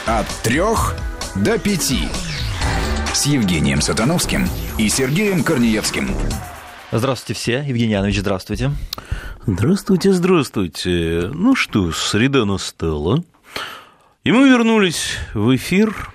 От 3 до 5. С Евгением Сатановским и Сергеем Корнеевским. Здравствуйте все. Евгений Янович, здравствуйте. Здравствуйте, здравствуйте. Ну что, среда настала. И мы вернулись в эфир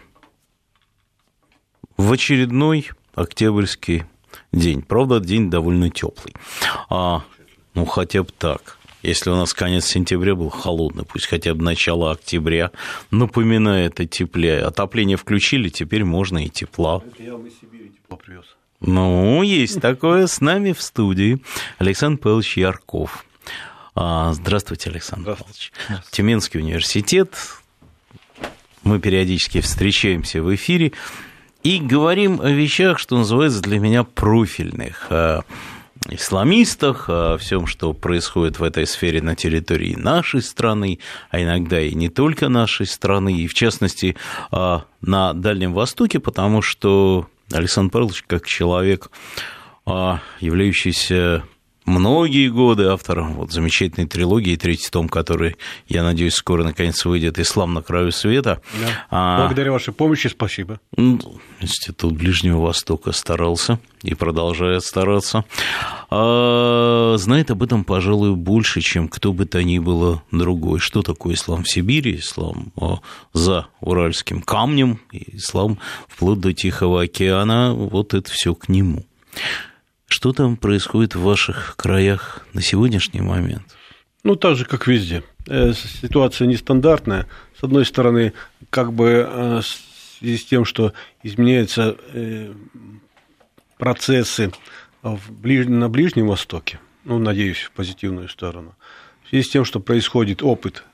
в очередной октябрьский день. Правда, день довольно теплый. Ну, хотя бы так. Если у нас конец сентября был холодный, пусть хотя бы начало октября напоминает о тепле. Отопление включили, теперь можно и тепла. Это я в Сибири тепло привез. Ну, есть такое. С нами в студии Александр Павлович Ярков. Здравствуйте, Александр Павлович. Тюменский университет. Мы периодически встречаемся в эфире и говорим о вещах, что называется для меня профильных. О исламистах, о всем, что происходит в этой сфере на территории нашей страны, а иногда и не только нашей страны, и в частности на Дальнем Востоке, потому что Александр Павлович, как человек, являющийся многие годы автором вот замечательной трилогии, третий том, который, я надеюсь, скоро наконец выйдет, «Ислам на краю света». Да. Благодаря вашей помощи, спасибо. Институт Ближнего Востока старался и продолжает стараться. Знает об этом, пожалуй, больше, чем кто бы то ни было другой. Что такое ислам в Сибири, ислам за Уральским камнем, и ислам вплоть до Тихого океана, вот это все к нему. Что там происходит в ваших краях на сегодняшний момент? Ну, так же, как везде. Ситуация нестандартная. С одной стороны, как бы в связи с тем, что изменяются процессы на Ближнем Востоке, ну, надеюсь, в позитивную сторону, в связи с тем, что происходит опыт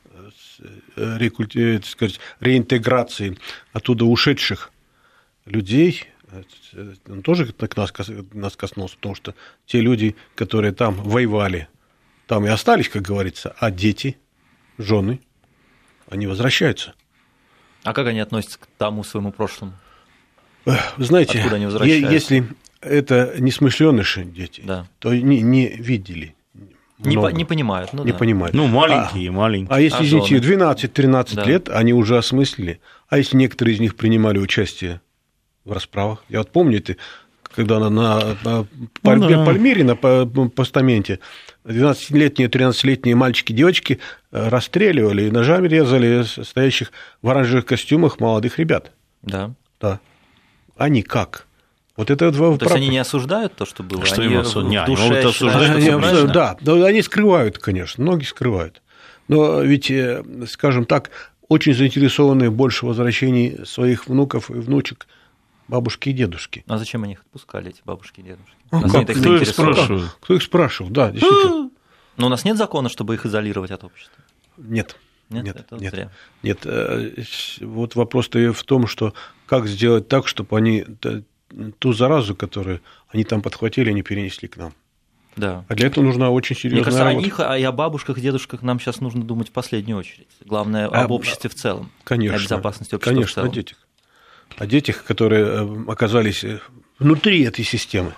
реинтеграции оттуда ушедших людей, он тоже нас коснулся, потому что те люди, которые там воевали, там и остались, как говорится, а дети, жены, они возвращаются. А как они относятся к тому своему прошлому? Вы знаете, откуда они возвращаются? Если это несмышленыши дети, да, то не видели. Не понимают. Не понимают. Ну, маленькие. А если, извините, 12-13 лет, они уже осмыслили. А если некоторые из них принимали участие в расправах? Я вот помню, когда на Пальмире, на постаменте, 12-летние, 13-летние мальчики, девочки расстреливали и ножами резали стоящих в оранжевых костюмах молодых ребят. Да. Да. Они как? Вот это то есть они не осуждают то, что было? Что они им осуждают? Да, они скрывают, конечно, многие скрывают. Но ведь, скажем так, очень заинтересованы больше в возвращении своих внуков и внучек бабушки и дедушки. А зачем они их отпускали, эти бабушки и дедушки? Кто их спрашивал? Кто их спрашивал, да, действительно. Но у нас нет закона, чтобы их изолировать от общества? Нет. Зря. Нет. Вот вопрос-то в том, что как сделать так, чтобы они ту заразу, которую они там подхватили, не перенесли к нам. Да. А для этого нужна очень серьезная работа. Мне кажется, работа. о них, и о бабушках и дедушках нам сейчас нужно думать в последнюю очередь. Главное, об обществе в целом. Конечно. О безопасности общества в целом. Конечно, о детях, которые оказались внутри этой системы.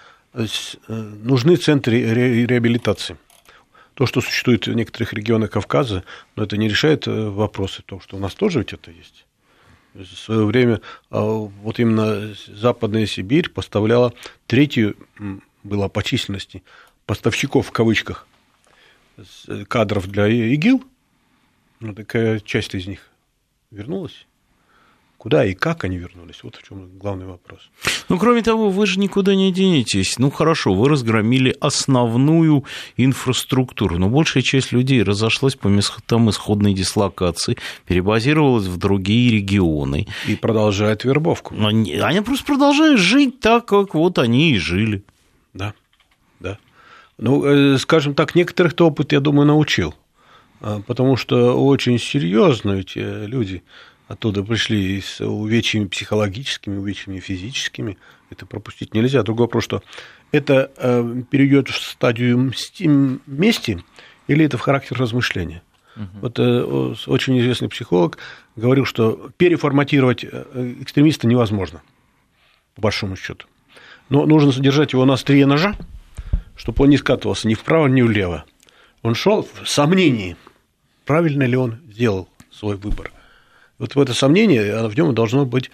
Нужны центры реабилитации. То, что существует в некоторых регионах Кавказа, но это не решает вопросы, потому что у нас тоже ведь это есть. В свое время вот именно Западная Сибирь поставляла третью, была по численности, поставщиков в кавычках кадров для ИГИЛ, но такая часть из них вернулась. Куда и как они вернулись? Вот в чем главный вопрос. Ну, кроме того, вы же никуда не денетесь. Ну, хорошо, вы разгромили основную инфраструктуру, но большая часть людей разошлась по местам исходной дислокации, перебазировалась в другие регионы. И продолжает вербовку. Они просто продолжают жить так, как вот они и жили. Да. Ну, скажем так, некоторых-то опыт, я думаю, научил. Потому что очень серьезно эти люди оттуда пришли с увечьями психологическими, увечьями физическими. Это пропустить нельзя. Другой вопрос, что это перейдет в стадию мести или это в характер размышления. Вот очень известный психолог говорил, что переформатировать экстремиста невозможно, по большому счету. Но нужно содержать его на острие ножа, чтобы он не скатывался ни вправо, ни влево. Он шел в сомнении, правильно ли он сделал свой выбор. Вот в это сомнение в нем должно быть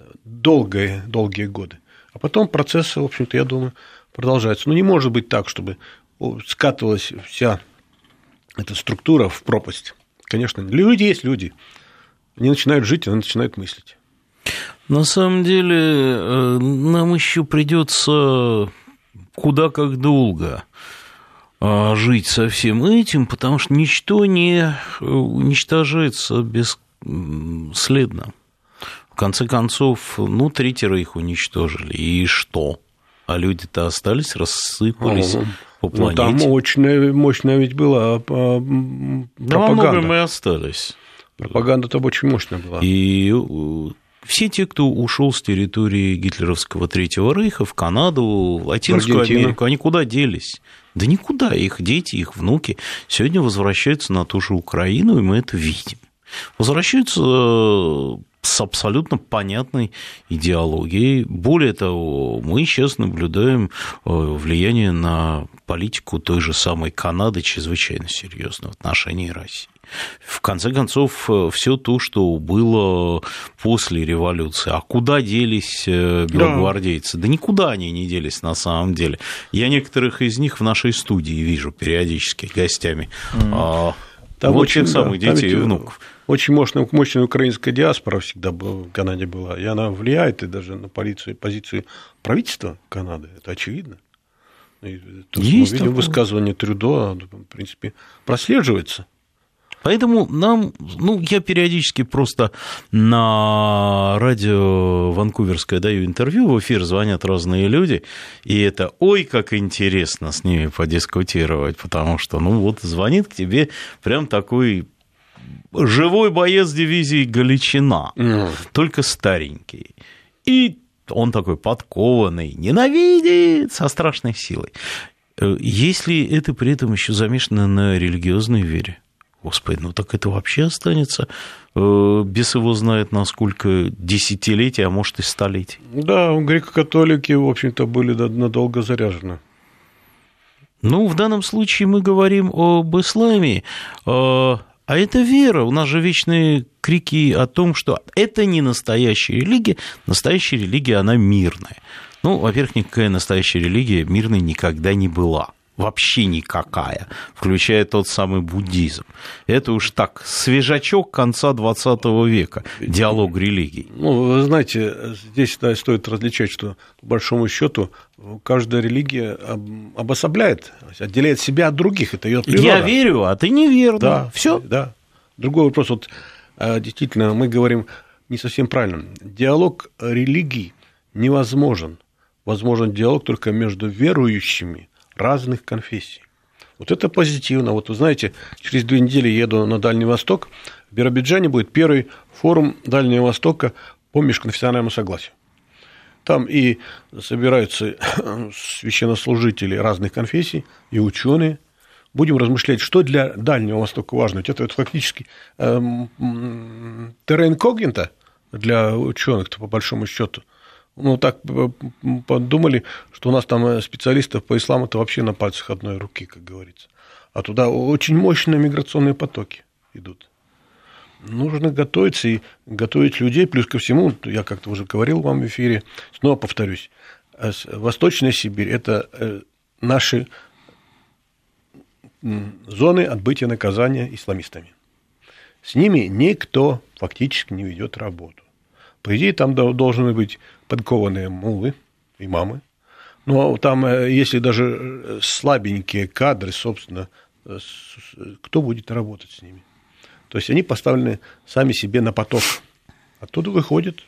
долгие годы. А потом процесс, в общем-то, я думаю, продолжается. Но не может быть так, чтобы скатывалась вся эта структура в пропасть. Конечно, люди есть люди. Они начинают жить, они начинают мыслить. На самом деле, нам еще придется куда как долго жить со всем этим, потому что ничто не уничтожается бесследно. В конце концов, 3 их уничтожили, и что? А люди-то остались, рассыпались по планете. Там мощная ведь была пропаганда. Да, во многом и остались. Пропаганда-то очень мощная была. И все те, кто ушел с территории гитлеровского Третьего Рейха в Канаду, в Латинскую Америку, они куда делись? Да никуда. Их дети, их внуки сегодня возвращаются на ту же Украину, и мы это видим. Возвращаются с абсолютно понятной идеологией. Более того, мы сейчас наблюдаем влияние на политику той же самой Канады чрезвычайно серьезно в отношении России. В конце концов, все то, что было после революции. А куда делись белогвардейцы? Да никуда они не делись на самом деле. Я некоторых из них в нашей студии вижу периодически гостями. Там вот очень, тех самых детей и внуков. Очень мощная украинская диаспора всегда в Канаде была, и она влияет и даже на позицию правительства Канады, это очевидно. И то, что мы видим высказывание Трюдо, в принципе, прослеживается. Поэтому нам, я периодически просто на радио Ванкуверское даю интервью, в эфир звонят разные люди, и это, как интересно с ними подискутировать, потому что, звонит к тебе прям такой живой боец дивизии Галичина, только старенький, и он такой подкованный, ненавидит со страшной силой. Если это при этом еще замешано на религиозной вере, Господи, так это вообще останется, бес его знает, на сколько десятилетий, а может и столетий. Да, греко-католики, в общем-то, были надолго заряжены. В данном случае мы говорим об исламе, а это вера. У нас же вечные крики о том, что это не настоящая религия. Настоящая религия, она мирная. Во-первых, никакая настоящая религия мирной никогда не была. Вообще никакая, включая тот самый буддизм. Это уж так, свежачок конца 20 века, диалог религий. Вы знаете, здесь стоит различать, что, по большому счету, каждая религия обособляет, отделяет себя от других, это ее природа. Я верю, а ты не веришь. Да, все. Да. Другой вопрос, действительно, мы говорим не совсем правильно. Диалог религий невозможен. Возможен диалог только между верующими разных конфессий. Вот это позитивно. Вы знаете, через 2 недели еду на Дальний Восток. В Биробиджане будет первый форум Дальнего Востока по межконфессиональному согласию. Там и собираются священнослужители разных конфессий и ученые. Будем размышлять, что для Дальнего Востока важно. Ведь это фактически терра инкогнита для ученых, по большому счету. Так подумали, что у нас там специалистов по исламу-то вообще на пальцах одной руки, как говорится. А туда очень мощные миграционные потоки идут. Нужно готовиться и готовить людей. Плюс ко всему, я как-то уже говорил вам в эфире, снова повторюсь, Восточная Сибирь – это наши зоны отбытия наказания исламистами. С ними никто фактически не ведет работу. По идее, там должны быть подкованные муллы, имамы. Но там, если даже слабенькие кадры, собственно, кто будет работать с ними? То есть они поставлены сами себе на поток. Оттуда выходят,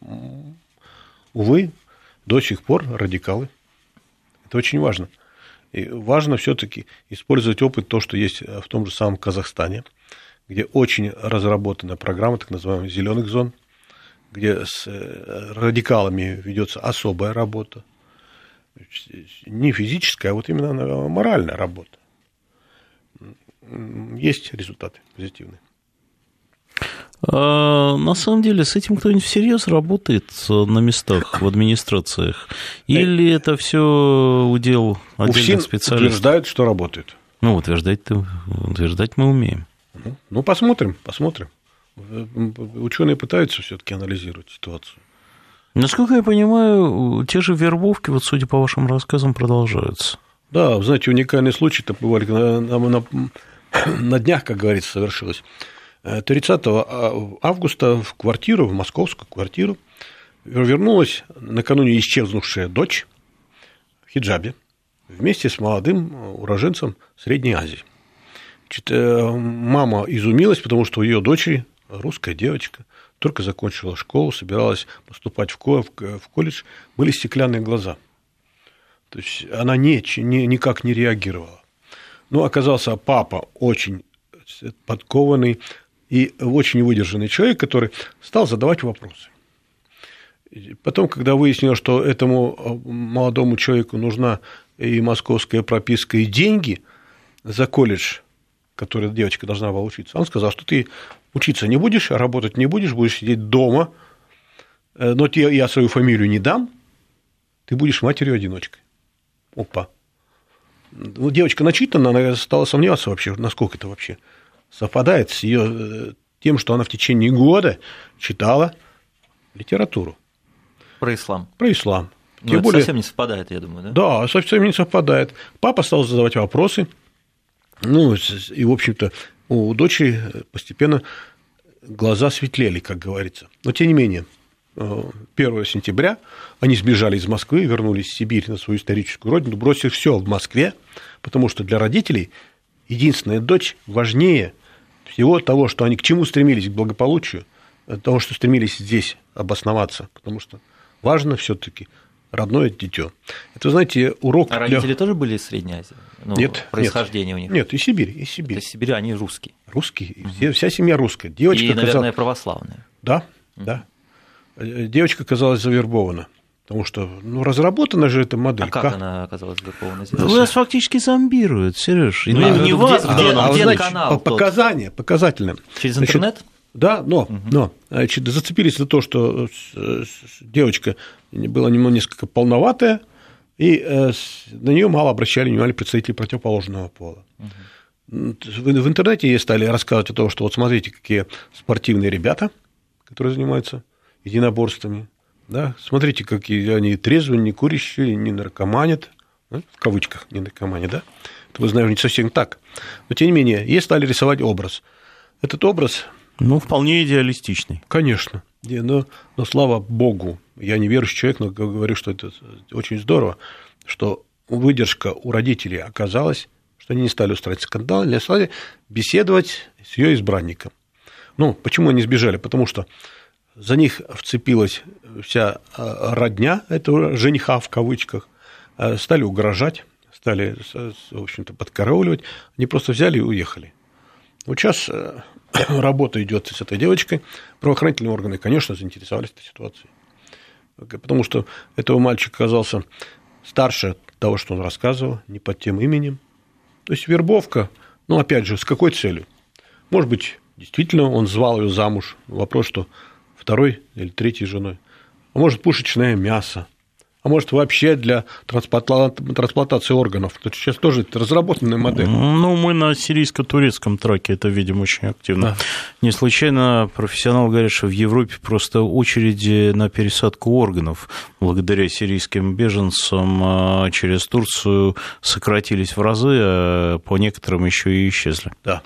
увы, до сих пор радикалы. Это очень важно. И важно все-таки использовать опыт, то, что есть в том же самом Казахстане, где очень разработана программа так называемых зеленых зон, где с радикалами ведется особая работа, не физическая, а вот именно моральная работа. Есть результаты позитивные. На самом деле, с этим кто-нибудь всерьез работает на местах, в администрациях? Или это все удел отдельных специалистов? Утверждают, что работают. Утверждать мы умеем. Посмотрим. Ученые пытаются все-таки анализировать ситуацию. Насколько я понимаю, те же вербовки, вот судя по вашим рассказам, продолжаются. Да, вы знаете, уникальный случай-то бывали на днях, как говорится, совершилось. 30 августа в квартиру, в московскую квартиру, вернулась накануне исчезнувшая дочь в хиджабе вместе с молодым уроженцем Средней Азии. Мама изумилась, потому что у ее дочери, русская девочка, только закончила школу, собиралась поступать в колледж, были стеклянные глаза. То есть она никак не реагировала. Но оказался папа очень подкованный и очень выдержанный человек, который стал задавать вопросы. Потом, когда выяснилось, что этому молодому человеку нужна и московская прописка, и деньги за колледж, который девочка должна была учиться, он сказал, что ты учиться не будешь, работать не будешь сидеть дома, но я свою фамилию не дам, ты будешь матерью-одиночкой. Опа. Ну, девочка начитана, она стала сомневаться вообще, насколько это вообще совпадает с ее тем, что она в течение года читала литературу. Про ислам. Про ислам. Но это совсем не совпадает, я думаю, да? Да, совсем не совпадает. Папа стал задавать вопросы, ну, и, в общем-то, у дочери постепенно глаза светлели, как говорится. Но, тем не менее, 1 сентября они сбежали из Москвы, вернулись в Сибирь на свою историческую родину, бросив все в Москве, потому что для родителей единственная дочь важнее всего того, что они к чему стремились, к благополучию, того, что стремились здесь обосноваться, потому что важно все-таки родное дитё. Это, знаете, урок... А родители тоже были из Средней Азии? Ну, нет. Происхождение у них? Нет, из Сибири. Из Сибири, они русские. Русские, вся семья русская. Девочка и, наверное, православная. Да, да. Девочка оказалась завербована, потому что, разработана же эта модель. А как она оказалась завербована здесь? Вас фактически зомбируют, Сереж. Не вас, где канал? Показательно. Через интернет? Да, но зацепились за то, что девочка была несколько полноватая, и на нее мало обращали внимание представители противоположного пола. В интернете ей стали рассказывать о том, что вот смотрите, какие спортивные ребята, которые занимаются единоборствами. Да? Смотрите, какие они трезвые, не курящие, не наркоманят. В кавычках не наркоманят, да? Это, вы знаете, не совсем так. Но, тем не менее, ей стали рисовать образ. Этот образ... вполне идеалистичный. Конечно. Но слава богу, я не верующий человек, но говорю, что это очень здорово, что выдержка у родителей оказалась, что они не стали устраивать скандал, не стали беседовать с ее избранником. Почему они сбежали? Потому что за них вцепилась вся родня этого жениха, в кавычках, стали угрожать, стали, в общем-то, подкарауливать, они просто взяли и уехали. Вот сейчас работа идет с этой девочкой, правоохранительные органы, конечно, заинтересовались этой ситуацией, потому что этого мальчика оказался старше того, что он рассказывал, не под тем именем. То есть вербовка, опять же, с какой целью? Может быть, действительно он звал ее замуж, вопрос, что второй или третьей женой, а может, пушечное мясо, а может, вообще для трансплантации органов. Это сейчас тоже разработанная модель. Мы на сирийско-турецком траке это видим очень активно. Да. Не случайно профессионалы говорят, что в Европе просто очереди на пересадку органов благодаря сирийским беженцам через Турцию сократились в разы, а по некоторым еще и исчезли. Да.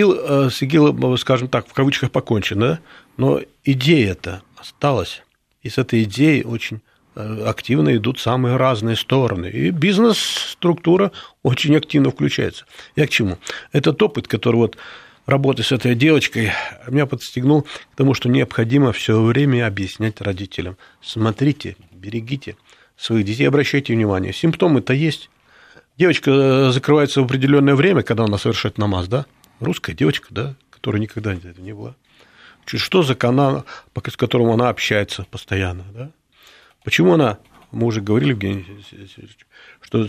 С ИГИЛ, скажем так, в кавычках покончено, да? Но идея-то осталась, и с этой идеей очень активно идут самые разные стороны. И бизнес-структура очень активно включается. Я к чему? Этот опыт, который работы с этой девочкой, меня подстегнул к тому, что необходимо все время объяснять родителям. Смотрите, берегите своих детей, обращайте внимание. Симптомы-то есть. Девочка закрывается в определенное время, когда она совершает намаз, да? Русская девочка, да, которая никогда этого не была. Что за канал, с которым она общается постоянно, да? Почему она, мы уже говорили, Евгений Сергеевич, что,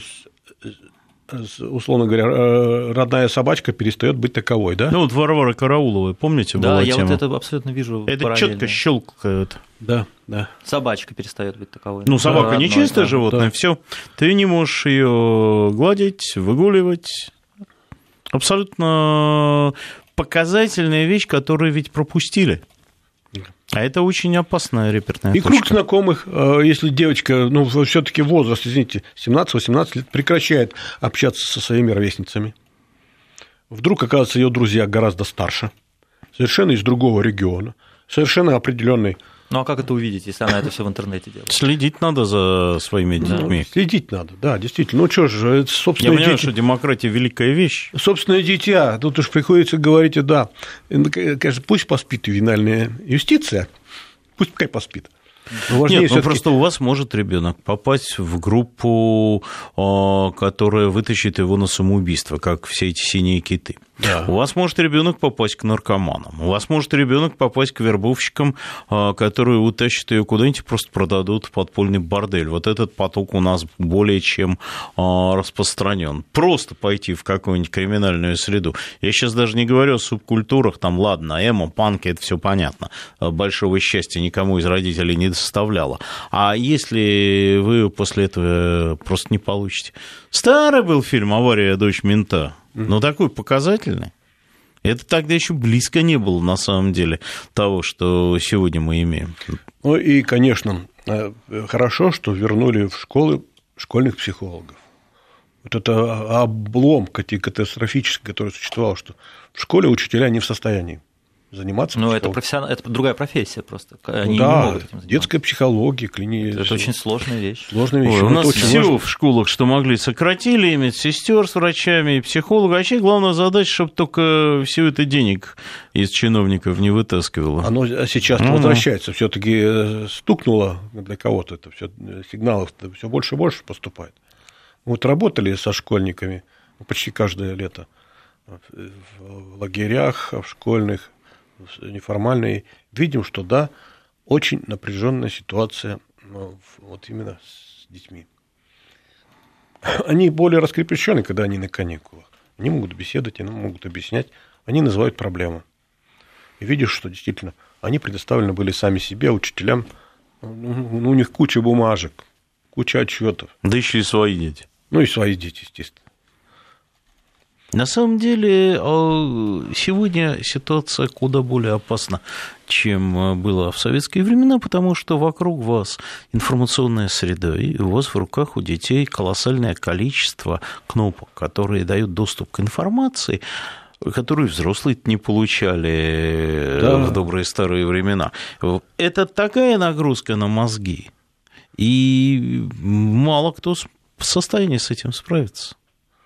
условно говоря, родная собачка перестает быть таковой, да? Варвара Караулова, помните, была тема? Да, я это абсолютно вижу. Это четко щелкает. Да. Собачка перестает быть таковой. Собака не чистое животное, все. Ты не можешь ее гладить, выгуливать. Абсолютно показательная вещь, которую ведь пропустили. А это очень опасная реперная точка. И круг знакомых, если девочка, все-таки возраст, извините, 17-18 лет, прекращает общаться со своими ровесницами. Вдруг, оказывается, ее друзья гораздо старше, совершенно из другого региона, совершенно определенный. Ну, а как это увидеть, если она это все в интернете делает? Следить надо за своими детьми. Следить надо, да, действительно. Ну, что же, это собственное Я понимаю, что демократия – великая вещь. Собственное дитя, тут уж приходится говорить, да, конечно, пусть поспит ювенальная юстиция, пускай поспит. Нет, просто у вас может ребенок попасть в группу, которая вытащит его на самоубийство, как все эти синие киты. Да. У вас может ребенок попасть к наркоманам. У вас может ребенок попасть к вербовщикам, которые утащат ее куда-нибудь и просто продадут в подпольный бордель. Вот этот поток у нас более чем распространен. Просто пойти в какую-нибудь криминальную среду. Я сейчас даже не говорю о субкультурах, там, ладно, эмо, панки, это все понятно. Большого счастья никому из родителей не доставляло. А если вы после этого просто не получите? Старый был фильм «Авария, дочь мента». Но такой показательный. Это тогда еще близко не было, на самом деле, того, что сегодня мы имеем. Ну и, конечно, хорошо, что вернули в школы школьных психологов. Вот это облом катастрофический, который существовал, что в школе учителя не в состоянии заниматься. Ну, это другая профессия просто. Они не могут этим заниматься. Детская психология, Это очень сложная вещь. У нас все в школах, что могли, сократили, и медсестер с врачами, и психологов. А вообще главная задача, чтобы только все это денег из чиновников не вытаскивало. Оно сейчас возвращается. Все-таки стукнуло для кого-то. Это все сигналов все больше и больше поступает. Вот работали со школьниками почти каждое лето в лагерях, в школьных, неформальные, видим, что да, очень напряженная ситуация вот именно с детьми. Они более раскрепощены, когда они на каникулах. Они могут беседовать, они могут объяснять, они называют проблемы. И видишь, что действительно они предоставлены были сами себе, учителям. У них куча бумажек, куча отчетов. Да еще и свои дети. Ну и свои дети, естественно. На самом деле, сегодня ситуация куда более опасна, чем было в советские времена, потому что вокруг вас информационная среда, и у вас в руках у детей колоссальное количество кнопок, которые дают доступ к информации, которую взрослые не получали в добрые старые времена. Это такая нагрузка на мозги, и мало кто в состоянии с этим справиться.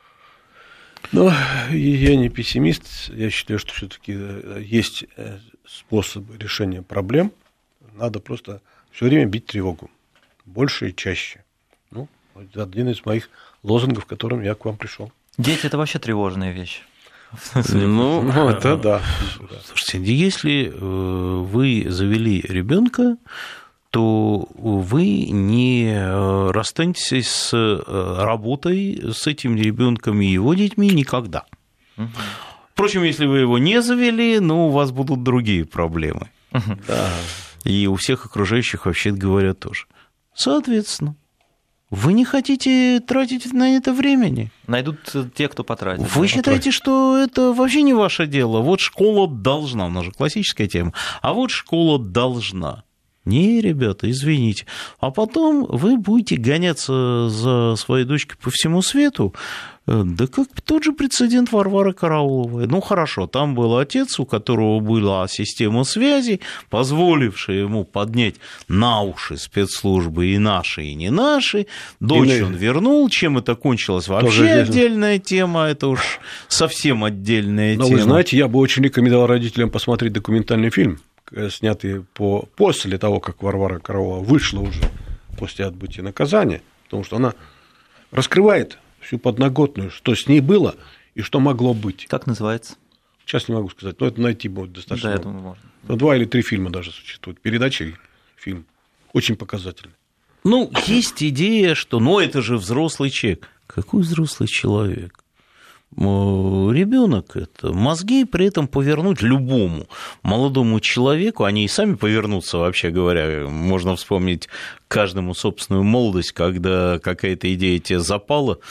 Но я не пессимист. Я считаю, что все-таки есть способы решения проблем. Надо просто все время бить тревогу. Больше и чаще. Ну, это один из моих лозунгов, к которым я к вам пришел. Дети – это вообще тревожная вещь. Ну, это да. Слушайте, если вы завели ребенка, то вы не расстанетесь с работой с этим ребенком и его детьми никогда. Впрочем, если вы его не завели, у вас будут другие проблемы. Да. И у всех окружающих, вообще говоря, тоже. Соответственно, вы не хотите тратить на это времени. Найдут те, кто потратит. Вы считаете, что это вообще не ваше дело. Вот школа должна, у нас же классическая тема, а вот школа должна. Не, ребята, извините. А потом вы будете гоняться за своей дочкой по всему свету. Да как тот же прецедент Варвары Карауловой. Ну, хорошо, там был отец, у которого была система связи, позволившая ему поднять на уши спецслужбы и наши, и не наши. Дочь он вернул. Чем это кончилось? Вообще отдельная тема. Это уж совсем отдельная тема. Но вы знаете, я бы очень рекомендовал родителям посмотреть документальный фильм, снятый после того, как Варвара Караулова вышла уже после отбытия наказания, потому что она раскрывает всю подноготную, что с ней было и что могло быть. Как называется? Сейчас не могу сказать, но это найти будет достаточно. Да, я думаю, можно. 2 или 3 фильма даже существуют. Передача и фильм. Очень показательный. Есть идея, что это же взрослый человек. Какой взрослый человек? ребенок это мозги при этом повернуть любому молодому человеку, они и сами повернутся, вообще говоря, можно вспомнить каждому собственную молодость, когда какая-то идея тебе запала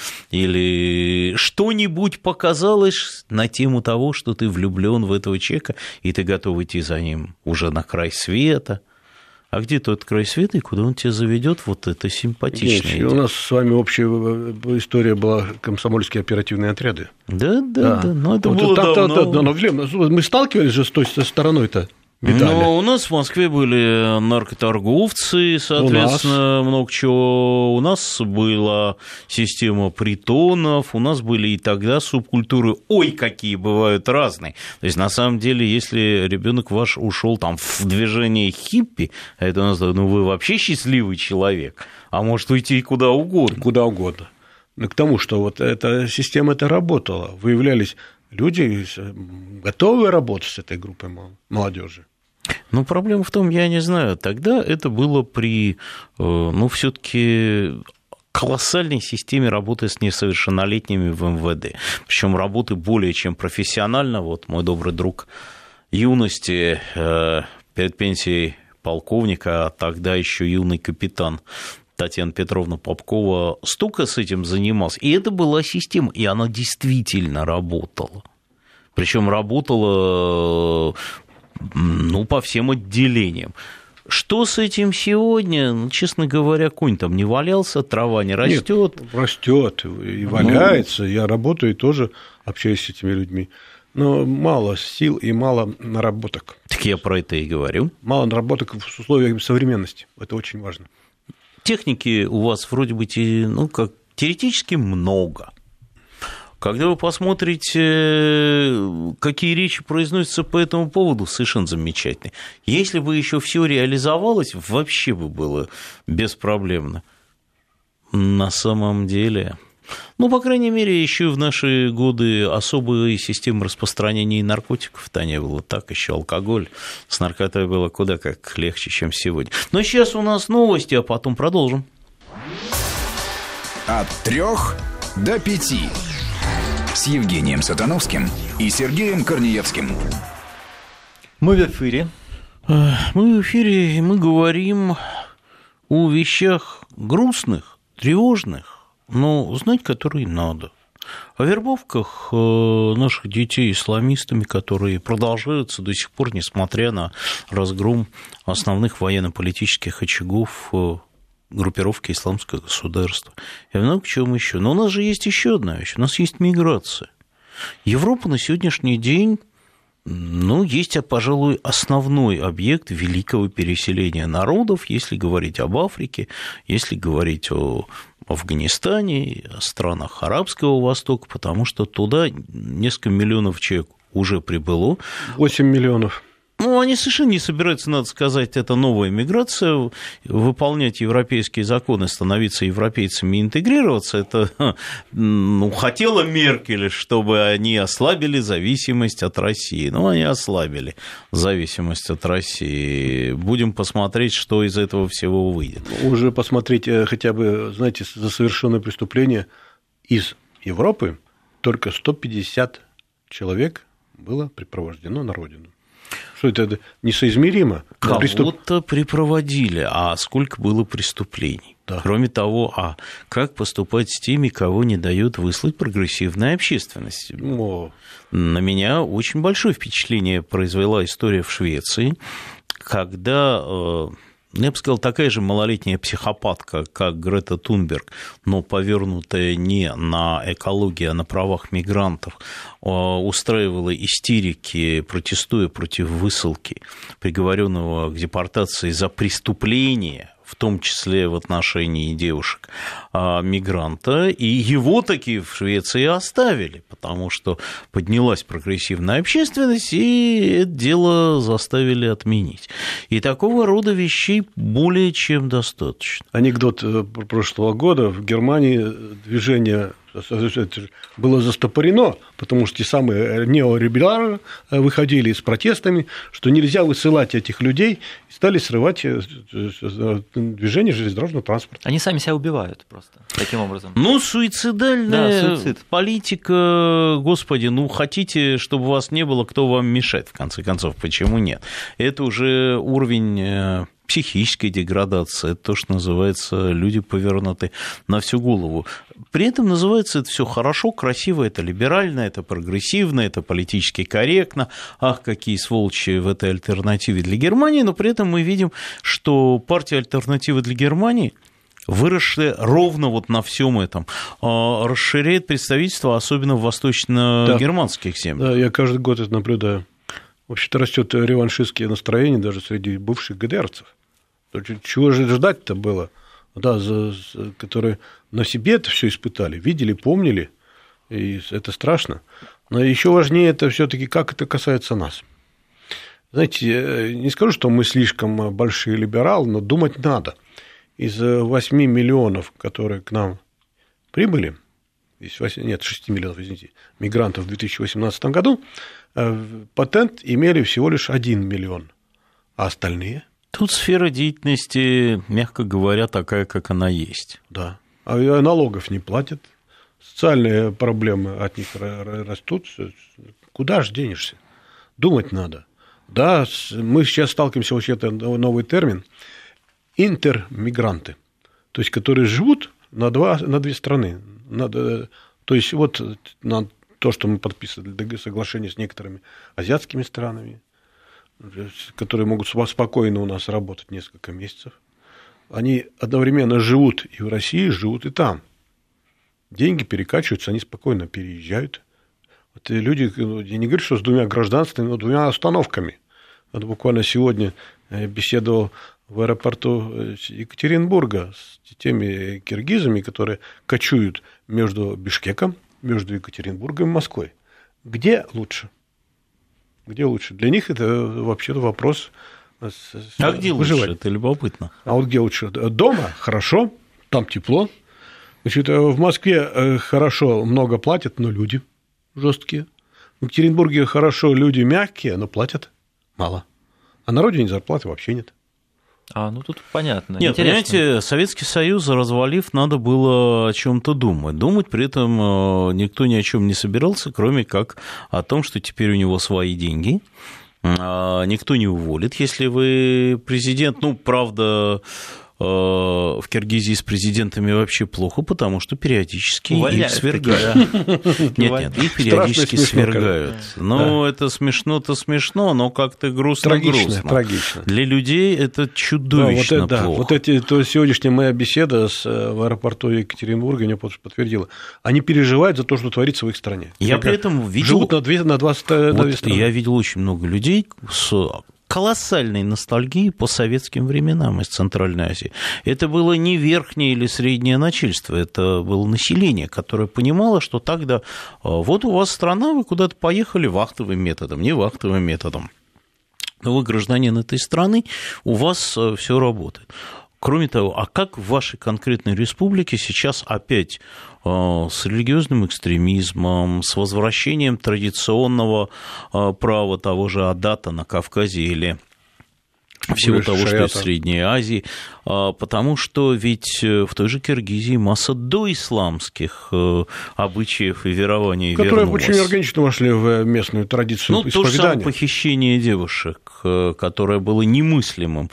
или что-нибудь показалось на тему того, что ты влюблен в этого человека, и ты готов идти за ним уже на край света. А где тот край света, и куда он тебя заведет, вот это симпатичная идея. У нас с вами общая история была комсомольские оперативные отряды. Да. Но это вот было давно. Но, Глеб, мы сталкивались же с той стороной-то медали. Но у нас в Москве были наркоторговцы, соответственно, много чего. У нас была система притонов, у нас были и тогда субкультуры. Ой, какие бывают разные. То есть, на самом деле, если ребенок ваш ушел там в движение хиппи, это у нас, ну, вы вообще счастливый человек, а может уйти куда угодно. Куда угодно. К тому, что вот эта система работала, выявлялись люди, готовы работать с этой группой молодежи. Ну, проблема в том, я не знаю, тогда это было при, ну, все-таки колоссальной системе работы с несовершеннолетними в МВД. Причем работы более чем профессионально. Вот мой добрый друг юности, перед пенсией полковника, а тогда еще юный капитан Татьяна Петровна Попкова столько с этим занималась. И это была система, и она действительно работала. Причем работала, ну, по всем отделениям. Что с этим сегодня? Ну, честно говоря, конь там не валялся, трава не растет. Нет, растет и валяется. Я работаю и тоже общаюсь с этими людьми. Но мало сил и мало наработок. Так я про это и говорю. Мало наработок в условиях современности. Это очень важно. Техники у вас вроде бы, ну, как теоретически много. Когда вы посмотрите, какие речи произносятся по этому поводу, совершенно замечательно. Если бы еще все реализовалось, вообще бы было беспроблемно. На самом деле, ну, по крайней мере, еще и в наши годы особой системы распространения наркотиков-то не было. Так еще алкоголь с наркотой было куда как легче, чем сегодня. Но сейчас у нас новости, а потом продолжим. От 3 до 5. С Евгением Сатановским и Сергеем Корнеевским. Мы в эфире. Мы в эфире, и мы говорим о вещах грустных, тревожных, но знать которые надо. О вербовках наших детей исламистами, которые продолжаются до сих пор, несмотря на разгром основных военно-политических очагов группировки «Исламское государство». И много чего еще. Но у нас же есть еще одна вещь. У нас есть миграция. Европа на сегодняшний день, ну, есть, пожалуй, основной объект великого переселения народов, если говорить об Африке, если говорить о Афганистане, о странах Арабского Востока, потому что туда несколько миллионов человек уже прибыло. 8 миллионов. Ну, они совершенно не собираются, надо сказать, это новая миграция, выполнять европейские законы, становиться европейцами и интегрироваться. Это, ну, хотела Меркель, чтобы они ослабили зависимость от России. Ну, они ослабили зависимость от России. Будем посмотреть, что из этого всего выйдет. Уже посмотрите хотя бы, знаете, за совершенное преступление из Европы только 150 человек было припровождено на родину. Что это несоизмеримо? Кого-то припроводили, а сколько было преступлений? Да. Кроме того, а как поступать с теми, кого не дает выслать прогрессивная общественность? На меня очень большое впечатление произвела история в Швеции, когда, я бы сказал, такая же малолетняя психопатка, как Грета Тунберг, но повернутая не на экологии, а на правах мигрантов, устраивала истерики, протестуя против высылки приговоренного к депортации за преступление, в том числе в отношении девушек-мигранта, и его таки в Швеции оставили, потому что поднялась прогрессивная общественность, и это дело заставили отменить. И такого рода вещей более чем достаточно. Анекдот прошлого года. В Германии движение Это было застопорено, потому что те самые неолибералы выходили с протестами, что нельзя высылать этих людей, и стали срывать движение железнодорожного транспорта. Они сами себя убивают просто таким образом. Ну, суицидальная политика, господи, хотите, чтобы вас не было, кто вам мешает, в конце концов, почему нет? Это уже уровень психической деградации, это то, что называется, люди повернуты на всю голову. При этом называется это все хорошо, красиво, это либерально, это прогрессивно, это политически корректно. Ах, какие сволочи в этой альтернативе для Германии, но при этом мы видим, что партия альтернативы для Германии, выросшая ровно вот на всем этом, расширяет представительство, особенно в восточно-германских землях. Да, я каждый год это наблюдаю. Вообще-то растет реваншистские настроения даже среди бывших ГДРцев. Чего же ждать-то было? Да, которые на себе это все испытали, видели, помнили, и это страшно. Но еще важнее это все-таки, как это касается нас. Знаете, не скажу, что мы слишком большие либералы, но думать надо. Из 8 миллионов, которые к нам прибыли, 6 миллионов, извините, мигрантов в 2018 году, патент имели всего лишь 1 миллион, а остальные? Тут сфера деятельности, мягко говоря, такая, как она есть. Да, а налогов не платят, социальные проблемы от них растут, куда же денешься? Думать надо. Да, мы сейчас сталкиваемся, вообще это новый термин, интермигранты, то есть которые живут на две страны. То есть вот на то, что мы подписывали соглашение с некоторыми азиатскими странами, которые могут спокойно у нас работать несколько месяцев, они одновременно живут и в России, живут и там. Деньги перекачиваются, они спокойно переезжают. Это люди, я не говорю, что с 2 гражданствами, но 2 остановками. Вот буквально сегодня беседовал в аэропорту Екатеринбурга с теми киргизами, которые кочуют между Бишкеком, между Екатеринбургом и Москвой. Где лучше? Где лучше? Для них это вообще-то вопрос. А где выживать? Лучше? Это любопытно. А вот где лучше? Дома хорошо, там тепло. Значит, в Москве хорошо, много платят, но люди жесткие. В Екатеринбурге хорошо, люди мягкие, но платят мало. А на родине зарплаты вообще нет. Тут понятно. Нет, интересно. понимаете, Советский Союз развалив, надо было о чем-то думать. Думать при этом никто ни о чем не собирался, кроме как о том, что теперь у него свои деньги. Никто не уволит, если вы президент. Правда, в Киргизии с президентами вообще плохо, потому что периодически их свергают. Нет, их периодически свергают. Это смешно-то смешно, но как-то грустно-грустно. Трагично. Для людей это чудовищно плохо. Сегодняшняя моя беседа в аэропорту Екатеринбурга меня подтвердила. Они переживают за то, что творится в их стране. Я при этом видел... Живут на две страны. Я видел очень много людей с колоссальной ностальгии по советским временам из Центральной Азии. Это было не верхнее или среднее начальство, это было население, которое понимало, что тогда вот у вас страна, вы куда-то поехали вахтовым методом, не вахтовым методом. Но вы гражданин этой страны, у вас все работает. Кроме того, а как в вашей конкретной республике сейчас опять с религиозным экстремизмом, с возвращением традиционного права того же адата на Кавказе или всего того, что есть в Средней Азии, потому что ведь в той же Киргизии масса доисламских обычаев и верований которые вернулась. Очень органично вошли в местную традицию исповедания. То же самое похищение девушек, которое было немыслимым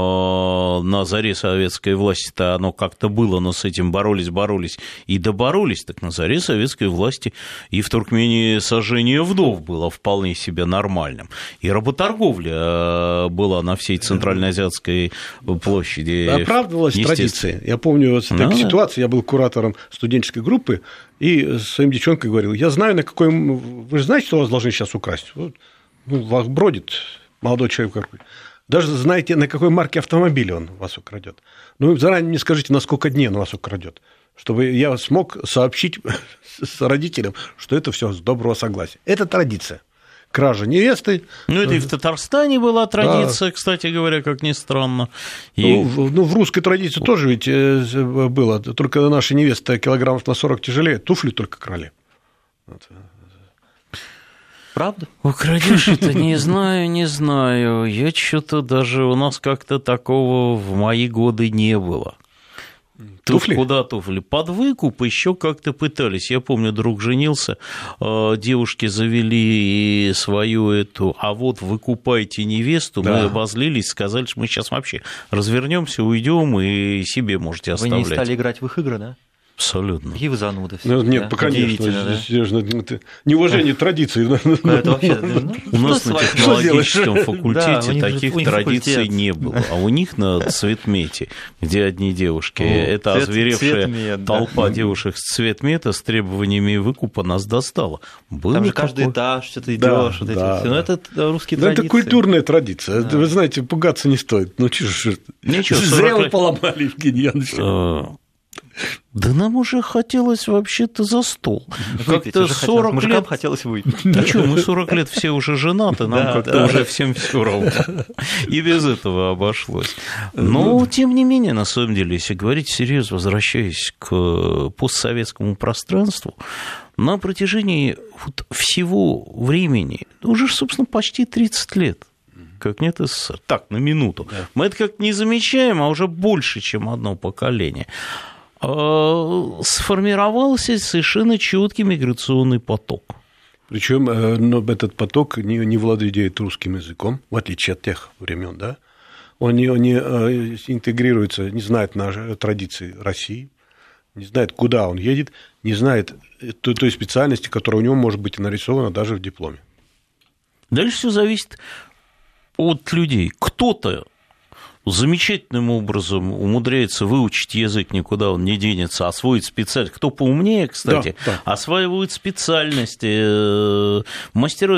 на заре советской власти-то оно как-то было, но с этим боролись и доборолись, так на заре советской власти и в Туркмении сожжение вдов было вполне себе нормальным, и работорговля была на всей Центральноазиатской площади. Оправдывалась традиция. Я помню такую ситуацию, я был куратором студенческой группы, и своим девчонкой говорил, я знаю, на какой... Вы же знаете, что вас должны сейчас украсть? Вот, вас бродит молодой человек. Даже знаете, на какой марке автомобиля он вас украдет. Заранее мне скажите, на сколько дней он вас украдет, чтобы я смог сообщить с родителям, что это все с доброго согласия. Это традиция. кража невесты. Ну, это и в Татарстане была традиция, да. Кстати говоря, как ни странно. В русской традиции тоже ведь было, только наша невеста килограммов на 40 тяжелее, туфли только крали. Правда? Украдешь это, не знаю. Я что-то даже, у нас как-то такого в мои годы не было. Туфли? Куда туфли? Под выкуп еще как-то пытались. Я помню, друг женился, девушки завели свою эту, а вот выкупайте невесту, да. Мы обозлились, сказали, что мы сейчас вообще развернемся, уйдем и себе можете оставлять. Вы не стали играть в их игры, да? Абсолютно. Какие вы зануды. Нет, да? конечно, это неуважение традиций. Это вообще, у нас на технологическом факультете таких традиций не было, а у них на цветмете, где одни девушки, это озверевшая толпа девушек с цветмета с требованиями выкупа нас достала. Там же каждый этаж, что-то идешь, вот эти все. Но это русские традиции. Это культурная традиция. Вы знаете, пугаться не стоит. Ну, ничего, зря вы поломали, Евгений Янович. Да нам уже хотелось вообще-то за стол. Как-то 40 мужикам лет хотелось выйти. Да что, мы 40 лет все уже женаты, нам как-то уже всем все равно. И без этого обошлось. Но, тем не менее, на самом деле, если говорить серьезно, возвращаясь к постсоветскому пространству, на протяжении всего времени, уже, собственно, почти 30 лет, как нет СССР. Так, на минуту. Да. Мы это как-то не замечаем, а уже больше, чем одно поколение. Сформировался совершенно четкий миграционный поток. Причем этот поток не владеет русским языком, в отличие от тех времен, да? Он не интегрируется, не знает нашей традиции России, не знает, куда он едет, не знает той специальности, которая у него может быть нарисована даже в дипломе. Дальше все зависит от людей. Кто-то замечательным образом умудряется выучить язык, никуда он не денется, освоить специальность. Кто поумнее, кстати, да. Осваивают специальности, мастеры.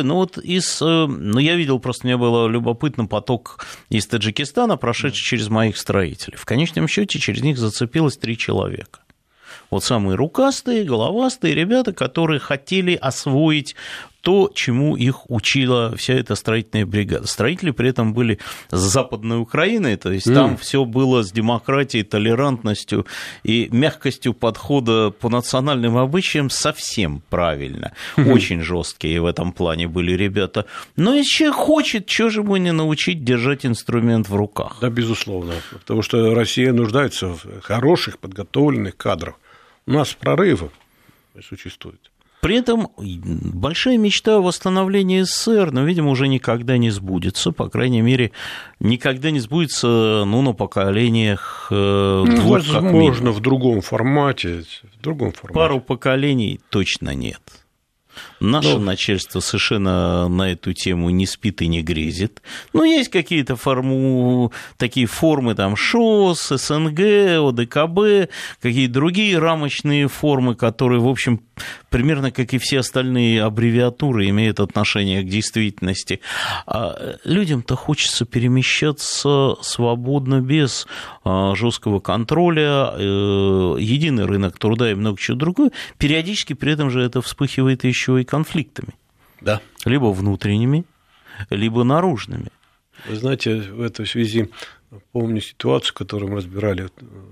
Я видел, просто мне было любопытно, поток из Таджикистана, прошедший через моих строителей. В конечном счете через них зацепилось 3 человека. Вот самые рукастые, головастые ребята, которые хотели освоить то, чему их учила вся эта строительная бригада. Строители при этом были с Западной Украины, то есть там все было с демократией, толерантностью и мягкостью подхода по национальным обычаям совсем правильно. Очень жесткие в этом плане были ребята. Но если человек хочет, чего же ему не научить держать инструмент в руках? Да, безусловно, потому что Россия нуждается в хороших, подготовленных кадрах. У нас прорывы существуют. При этом большая мечта о восстановлении СССР, но, видимо, уже никогда не сбудется, по крайней мере, никогда не сбудется, на поколениях двух, возможно, в другом формате. Пару поколений точно нет. Наше начальство совершенно на эту тему не спит и не грезит. Есть какие-то такие формы, там, ШОС, СНГ, ОДКБ, какие-то другие рамочные формы, которые, в общем, примерно как и все остальные аббревиатуры, имеют отношение к действительности. А людям-то хочется перемещаться свободно, без жесткого контроля, единый рынок труда и много чего другого. Периодически при этом же это вспыхивает еще и конфликтами. Да. Либо внутренними, либо наружными. Вы знаете, в этой связи помню ситуацию, которую мы разбирали.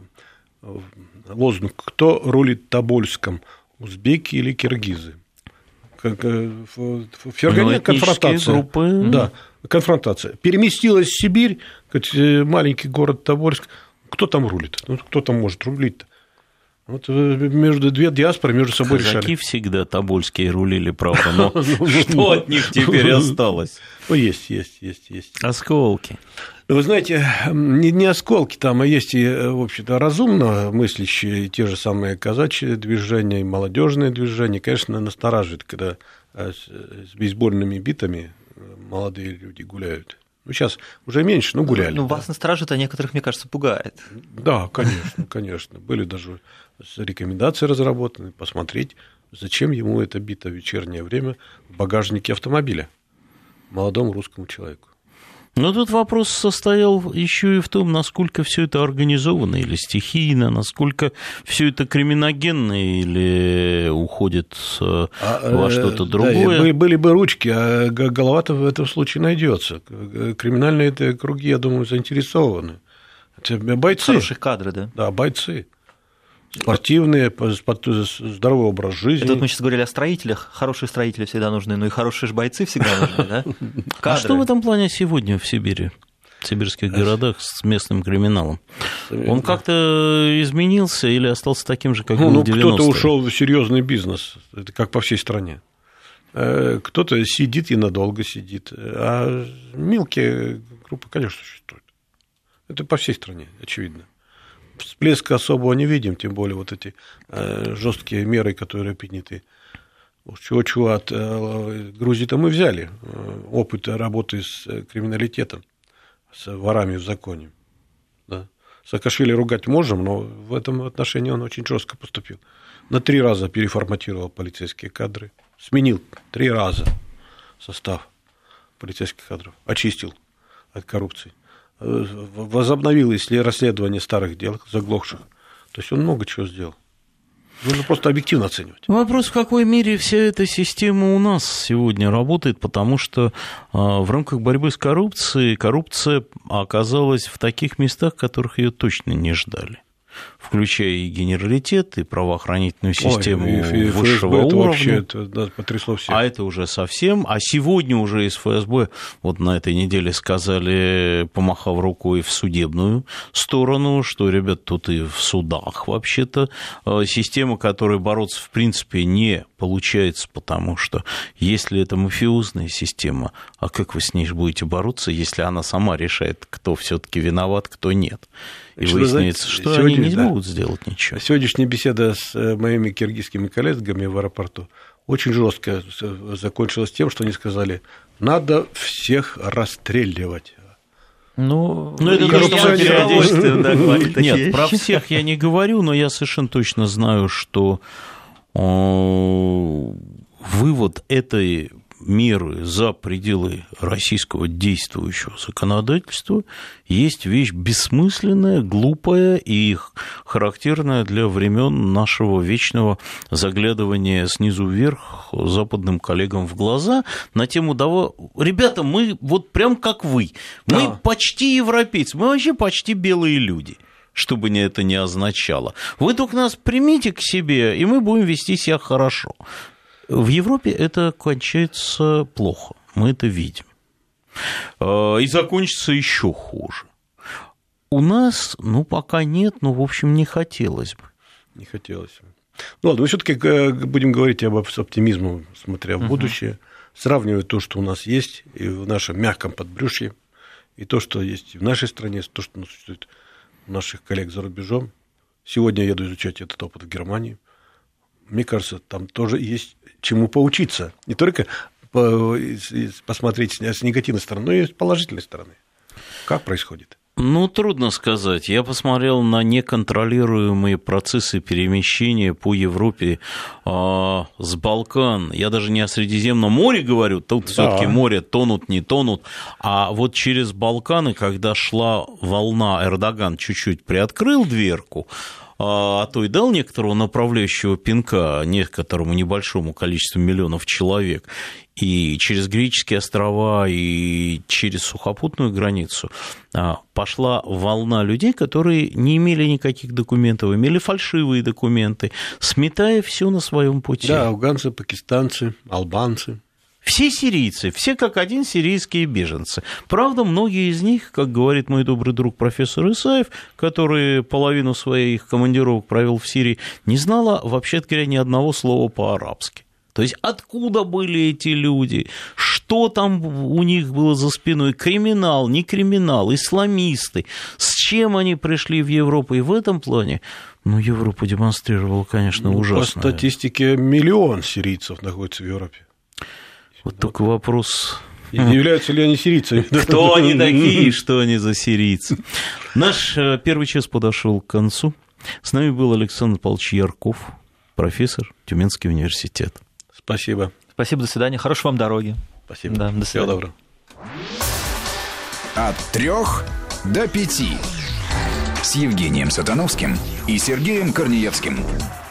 Лозунг: кто рулит Тобольском, узбеки или киргизы? В Фергане конфронтация. Группы. Да, конфронтация. Переместилась в Сибирь, маленький город Тобольск. Кто там рулит? Кто там может рулить-то? Вот между две диаспоры между собой решали. Казаки всегда тобольские рулили, правда, но что от них теперь осталось? Есть. Осколки. Вы знаете, не осколки там, а есть и, в общем-то, разумно мыслящие, те же самые казачьи движения, и молодежные движения. Конечно, настораживает, когда с бейсбольными битами молодые люди гуляют. Сейчас уже меньше, но гуляли. Вас настораживает, а некоторых, мне кажется, пугает. Да, конечно. Были даже рекомендации разработаны, посмотреть, зачем ему эта бита в вечернее время в багажнике автомобиля молодому русскому человеку. Но тут вопрос состоял еще и в том, насколько все это организовано или стихийно, насколько все это криминогенно или уходит во что-то другое. Да, были бы ручки, а голова-то в этом случае найдется. Криминальные круги, я думаю, заинтересованы. Это бойцы. Хорошие кадры, да? Да, бойцы. Спортивные, здоровый образ жизни. Это вот мы сейчас говорили о строителях. Хорошие строители всегда нужны, но и хорошие же бойцы всегда нужны, да? А что в этом плане сегодня в Сибири, в сибирских городах с местным криминалом? Он как-то изменился или остался таким же, как был в 90-е? Кто-то ушел в серьезный бизнес, это как по всей стране. Кто-то сидит и надолго сидит, а мелкие группы, конечно, существуют. Это по всей стране, очевидно. Всплеска особого не видим, тем более вот эти жесткие меры, которые приняты. Чего-чего от Грузии-то мы взяли. Опыт работы с криминалитетом, с ворами в законе. Да. Саакашвили ругать можем, но в этом отношении он очень жестко поступил. На 3 раза переформатировал полицейские кадры, сменил 3 раза состав полицейских кадров, очистил от коррупции. Возобновил, если расследование старых дел, заглохших. То есть он много чего сделал. Нужно просто объективно оценивать. Вопрос, в какой мере вся эта система у нас сегодня работает, потому что в рамках борьбы с коррупцией коррупция оказалась в таких местах, в которых ее точно не ждали. Включая и генералитет, и правоохранительную систему высшего уровня. Вообще это потрясло всех. А это уже совсем. А сегодня уже из ФСБ, вот на этой неделе сказали, помахав рукой в судебную сторону, что, ребят, тут и в судах вообще-то система, которой бороться в принципе не получается, потому что если это мафиозная система, а как вы с ней будете бороться, если она сама решает, кто все-таки виноват, кто нет? И выясняется, что они не могут сделать ничего. Сегодняшняя беседа с моими киргизскими коллегами в аэропорту очень жестко закончилась тем, что они сказали, надо всех расстреливать. Ну это то, что мы периодически говорим. Нет, про всех я не говорю, но я совершенно точно знаю, что вывод этой меры за пределы российского действующего законодательства есть вещь бессмысленная, глупая и характерная для времен нашего вечного заглядывания снизу вверх западным коллегам в глаза на тему того, ребята, мы вот прям как вы, мы почти европейцы, мы вообще почти белые люди. Что бы это ни означало. Вы только нас примите к себе, и мы будем вести себя хорошо. В Европе это кончается плохо, мы это видим. И закончится еще хуже. У нас, пока нет, но, в общем, не хотелось бы. Не хотелось бы. Ну ладно, мы все-таки будем говорить с оптимизмом, смотря в будущее, сравнивая то, что у нас есть и в нашем мягком подбрюшье, и то, что есть в нашей стране, то, что существует у наших коллег за рубежом. Сегодня я еду изучать этот опыт в Германии. Мне кажется, там тоже есть чему поучиться. Не только посмотреть с негативной стороны, но и с положительной стороны. Как происходит? Трудно сказать. Я посмотрел на неконтролируемые процессы перемещения по Европе с Балкан. Я даже не о Средиземном море говорю, тут все-таки море тонут, не тонут. А вот через Балканы, когда шла волна, Эрдоган чуть-чуть приоткрыл дверку, а то и дал некоторого направляющего пинка некоторому небольшому количеству миллионов человек, и через греческие острова, и через сухопутную границу пошла волна людей, которые не имели никаких документов, имели фальшивые документы, сметая все на своем пути. Да, афганцы, пакистанцы, албанцы. Все сирийцы, все как один сирийские беженцы. Правда, многие из них, как говорит мой добрый друг профессор Исаев, который половину своих командировок провел в Сирии, не знала, вообще говоря, ни одного слова по-арабски. То есть откуда были эти люди, что там у них было за спиной, криминал, не криминал, исламисты, с чем они пришли в Европу. И в этом плане, Европа демонстрировала, конечно, ужасно. По статистике 1 миллион сирийцев находится в Европе. Вот только вопрос... Являются ли они сирийцами? Кто они такие, что они за сирийцы? Наш первый час подошел к концу. С нами был Александр Павлович Ярков, профессор, Тюменский университет. Спасибо. Спасибо, до свидания. Хорошей вам дороги. Спасибо. Да, до свидания. Всего доброго. От 3 до 5. С Евгением Сатановским и Сергеем Корнеевским.